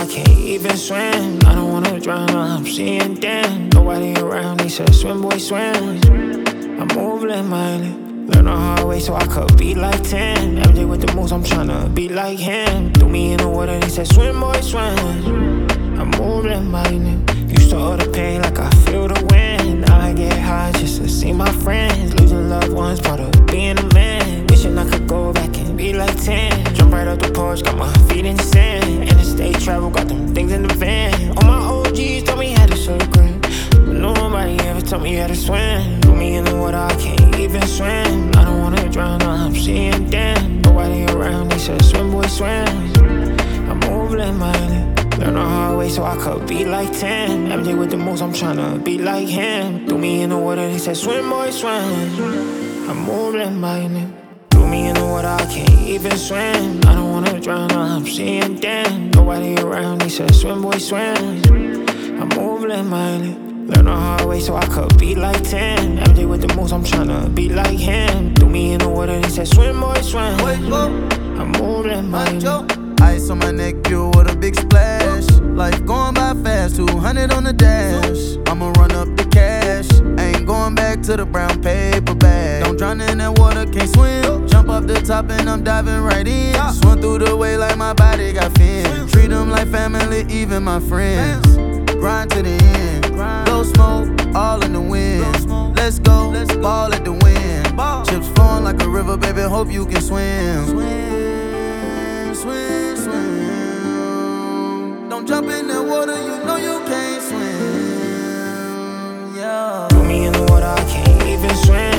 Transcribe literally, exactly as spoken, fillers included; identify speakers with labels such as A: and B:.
A: I can't even swim. I don't wanna drown, I'm seeing damn. Nobody around, they said swim, boy, swim. I move like Miley. Learn the hard way so I could be like ten. M J with the moves, I'm tryna be like him. Threw me in the water, they said swim, boy, swim. I move like Miley. Used to all the pain like I feel the wind. Now I get high just to see my friends. Losing loved ones, part of being a man. Wishing I could go back and be like ten. Jump right out the porch, got my feet in the sand. Interstate travel, got them things in the van. All my O Gs told me how to surf grand, but nobody ever told me how to swim. Threw me in the water, I can't even swim. I don't wanna drown, now I'm seeing damn. Nobody around, they said swim, boy, swim. I move like Miley. Learn the hard way so I could be like ten. M J with the moves, I'm tryna be like him. Threw me in the water, they said swim, boy, swim. I move like Miley. Threw me in the water, I can't even swim. I don't wanna drown, now I'm seeing damn. Nobody around, they said swim, boy, swim. I move like Miley. Learn the hard way so I could be like ten. M J with the moves, I'm tryna be like him. Threw me in the water, they said swim, boy, swim. I move like Miley.
B: Ice on my neck, you with a big splash. Life going by fast, two hundred on the dash. I'ma run up the cash, ain't going back to the brown paper bag. Don't drown in that water, can't swim. Jump off the top and I'm diving right in. Swim through the way like my body got fins. Treat them like family, even my friends. Grind to the end, blow smoke, all in the wind. Let's go, ball at the wind. Chips flowing like a river, baby, hope you can swim. Swim, swim, swim. Don't jump in that water, you know you can't swim. Yeah.
A: Threw me in the water, I can't even swim.